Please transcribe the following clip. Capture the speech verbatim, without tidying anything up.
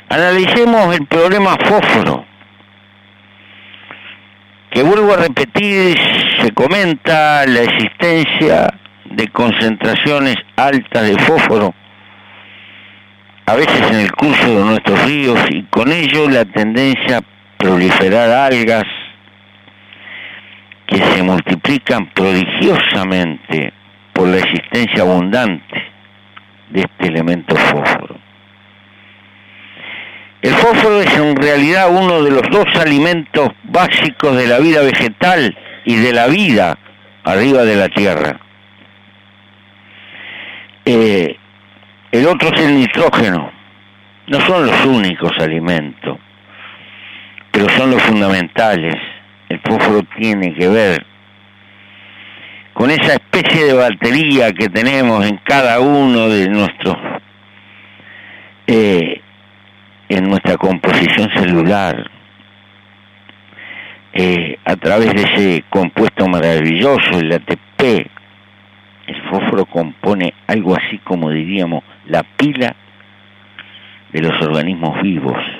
Analicemos el problema fósforo, que vuelvo a repetir, se comenta la existencia de concentraciones altas de fósforo, a veces en el curso de nuestros ríos, y con ello la tendencia a proliferar algas que se multiplican prodigiosamente por la existencia abundante de este elemento fósforo. El fósforo es en realidad uno de los dos alimentos básicos de la vida vegetal y de la vida arriba de la tierra. Eh, el otro es el nitrógeno. No son los únicos alimentos, pero son los fundamentales. El fósforo tiene que ver con esa especie de batería que tenemos en cada uno de nuestros eh, en nuestra composición celular, eh, a través de ese compuesto maravilloso, el A T P. El fósforo compone algo así como diríamos la pila de los organismos vivos.